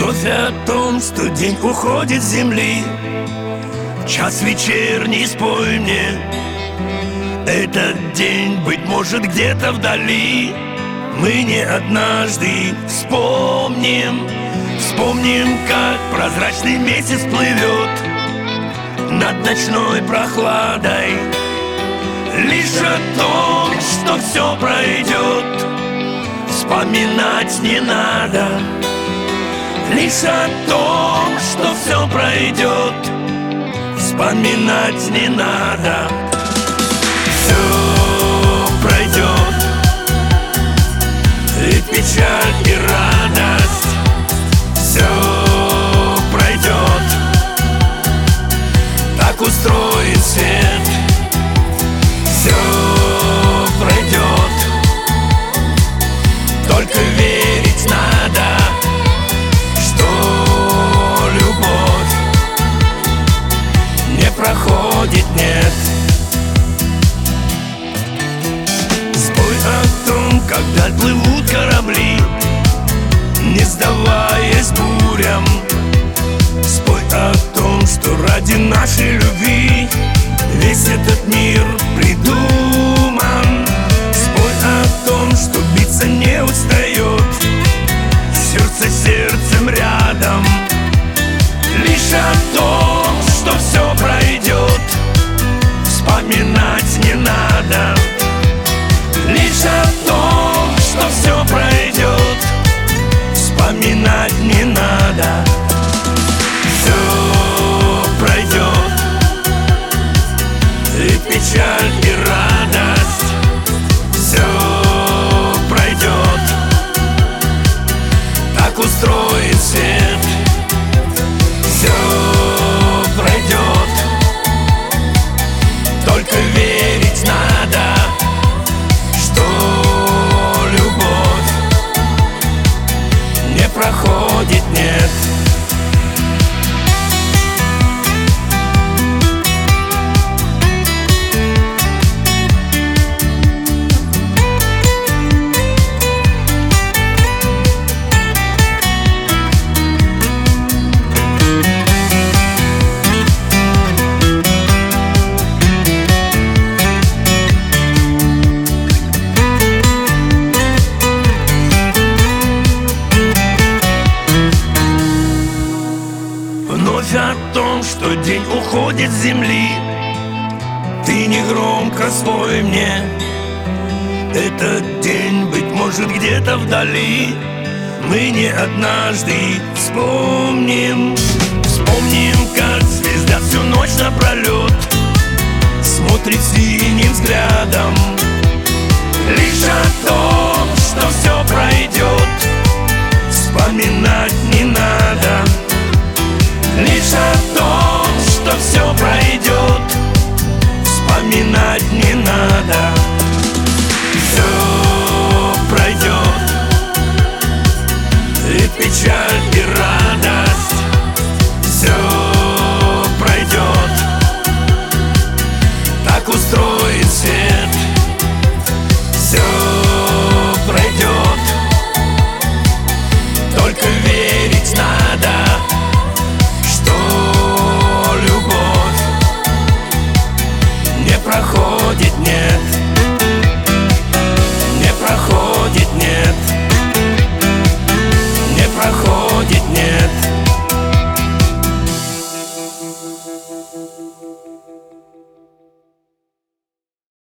Вновь о том, что день уходит с земли. Час вечерний, спой мне. Этот день, быть может, где-то вдали. Мы не однажды вспомним, как прозрачный месяц плывет над ночной прохладой. Лишь о том, что все пройдет, вспоминать не надо. Лишь о том, что все пройдет, вспоминать не надо. Все пройдет, и печаль, и радость. Все пройдет, так устроен свет. Все пройдет, только верить надо, что любовь не проходит, нет. Спой о том, когда плывут корабли, не сдаваясь бурям. Спой о том, что ради нашей любви весь этот мир придуман. Спой о том, что биться не устает, сердце сердцем рядом. Лишь о том, что все пройдет, вспоминать не надо. Лишь о том, что все пройдет, вспоминать не надо. Все пройдет, и печаль, и радость. Все пройдет, так устроен свет. Все пройдет, только верить надо, что любовь не проходит, нет. Вновь о том, что день уходит с земли. Ты негромко спой мне. Этот день, быть может, где-то вдали. Мы не однажды вспомним, как звезда всю ночь напролет смотрит синим взглядом. Лишь о том, что все пройдет, вспоминать не надо. Лишь о том, что все пройдет, вспоминать не надо. Все пройдет, и печаль, и радость. Все пройдет, так устроен свет. Все пройдет, только верить надо, проходит, нет. Не проходит, нет. Не проходит, нет.